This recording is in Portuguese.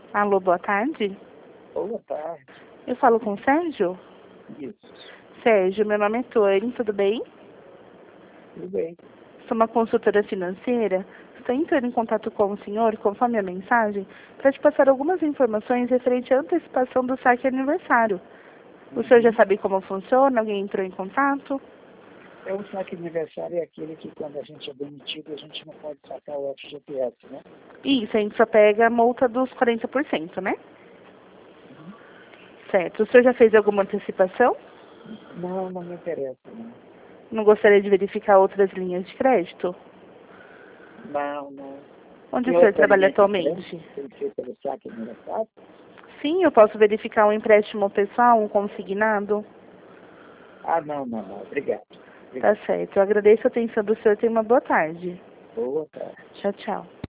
Alô, boa tarde. Boa tarde. Eu falo com o Sérgio? Isso. Sérgio, meu nome é Tony, tudo bem? Tudo bem. Sou uma consultora financeira. Estou entrando em contato com o senhor, conforme a mensagem, para te passar algumas informações referente à antecipação do saque aniversário. O senhor já sabe como funciona? Alguém entrou em contato? É o saque aniversário é aquele que quando a gente é demitido, a gente não pode sacar o FGTS, né? Isso, a gente só pega a multa dos 40%, né? Certo. O senhor já fez alguma antecipação? Não, não me interessa, não. Não gostaria de verificar outras linhas de crédito? Não, não. Onde Tem o senhor outra trabalha linha de crédito atualmente? que tem que ser pelo saque aniversário? Sim, eu posso verificar um empréstimo pessoal, um consignado? Ah, não, não, não. Obrigado. Tá certo. Eu agradeço a atenção do senhor. Tenha uma boa tarde. Boa tarde. Tchau, tchau.